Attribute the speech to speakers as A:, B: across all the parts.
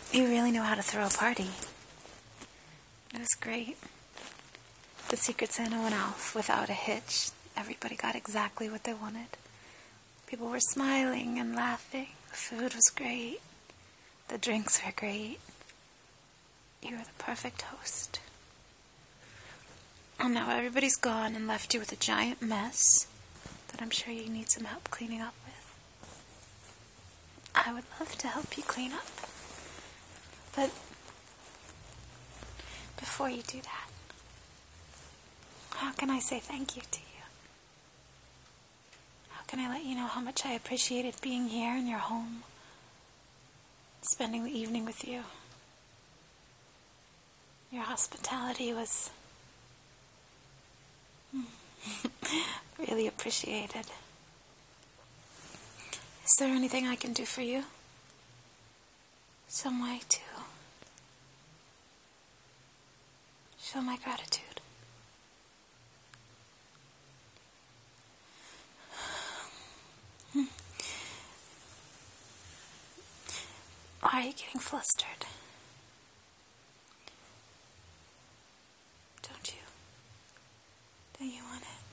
A: You really know how to throw a party. It was great. The Secret Santa went off without a hitch. Everybody got exactly what they wanted. People were smiling and laughing. The food was great. The drinks were great. You were the perfect host. And now everybody's gone and left you with a giant mess that I'm sure you need some help cleaning up with. I would love to help you clean up. But before you do that, how can I say thank you to you? How can I let you know how much I appreciated being here in your home, spending the evening with you? Your hospitality was really appreciated. Is there anything I can do for you? Some way to show my gratitude. Why are you getting flustered? Don't you? Don't you want it?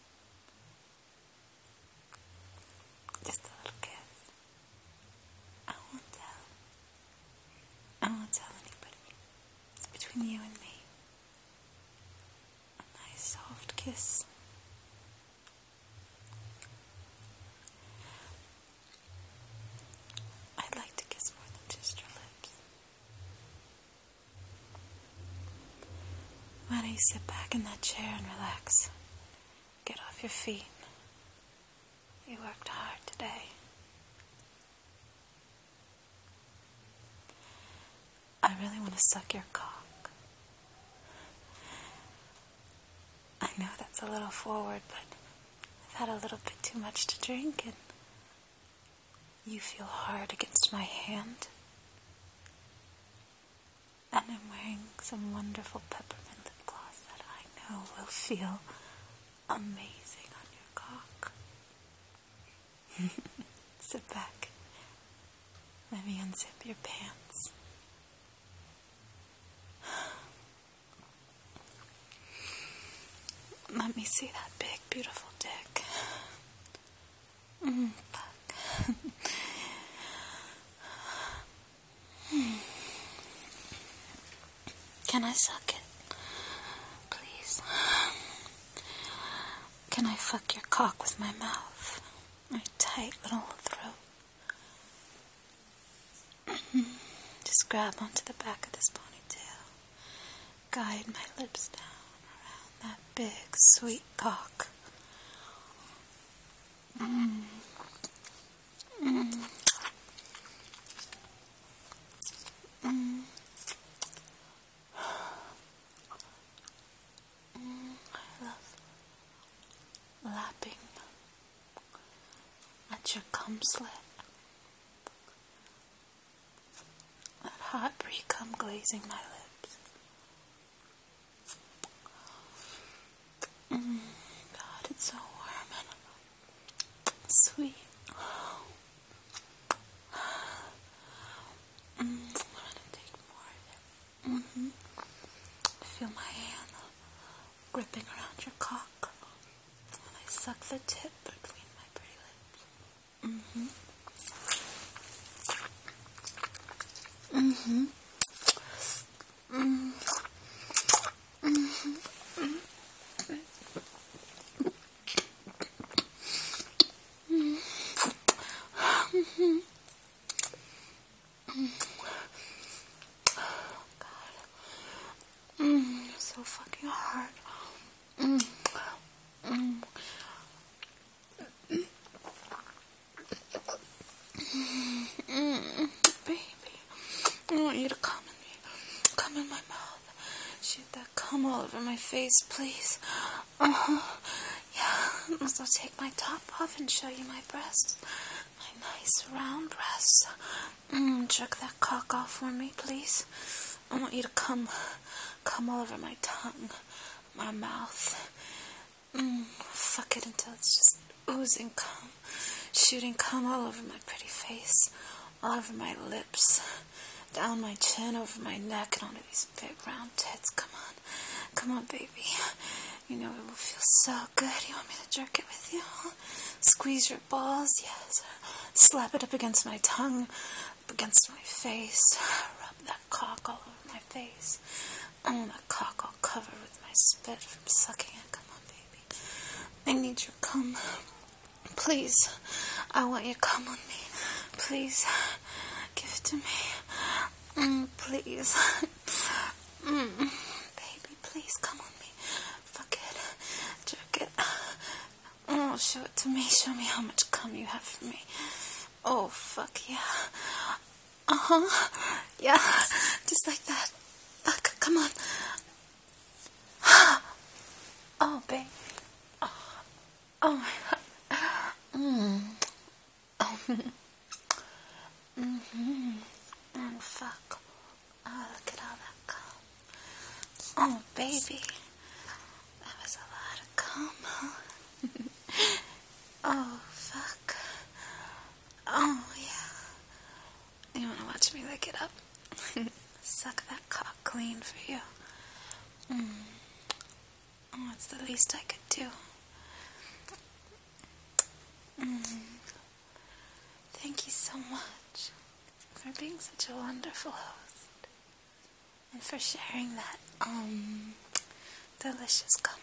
A: Just a little kiss. I won't tell. I won't tell anybody. It's between you and me. A nice soft kiss. I'd like to kiss more than just your lips. Why don't you sit back in that chair and relax? Get off your feet. You worked hard today. I really want to suck your cock. I know that's a little forward, but I've had a little bit too much to drink and you feel hard against my hand. And I'm wearing some wonderful peppermint lip gloss that I know will feel amazing on your cock. Sit back. Let me unzip your pants. Let me see that big, beautiful dick. Fuck. Can I suck it? Please. Can I fuck your cock with my mouth? My tight little throat. Just grab onto the back of this ponytail. Guide my lips down around that big, sweet cock. I love lapping at your cum slit. That hot pre-cum glazing my lips. God, it's so warm and sweet. I'm gonna take more of it. Feel my hand gripping around your cock. And I suck the tip between my pretty lips. You're so fucking hard. Baby, I want you to come in me. Come in my mouth. Shoot that cum all over my face, please. Yeah. So take my top off and show you my breasts. My nice round breasts. Jerk that cock off for me, please. I want you to come all over my tongue, my mouth. Fuck it until it's just oozing cum, shooting cum all over my pretty face, all over my lips, down my chin, over my neck, and onto these big round tits. Come on. Come on, baby. You know it will feel so good. You want me to jerk it with you? Squeeze your balls, yes. Slap it up against my tongue, up against my face. Rub that cock all over my face. Oh, that cock all covered with my spit from sucking it. Come on, baby. I need your cum. Please. I want your cum on me. Please. Give it to me. Please. Baby, please come on me. Fuck it. Jerk it. Oh, show it to me. Show me how much cum you have for me. Oh, fuck yeah. Yeah. Just like that. Fuck, come on. Oh, baby. Oh my God. Oh, fuck. Oh, look at all that cum. Oh, baby. That was a lot of cum, huh? Oh, fuck. Oh, yeah. You wanna watch me lick it up? Suck that cock clean for you. Oh, it's the least I could do. Thank you so much for being such a wonderful host and for sharing that delicious cum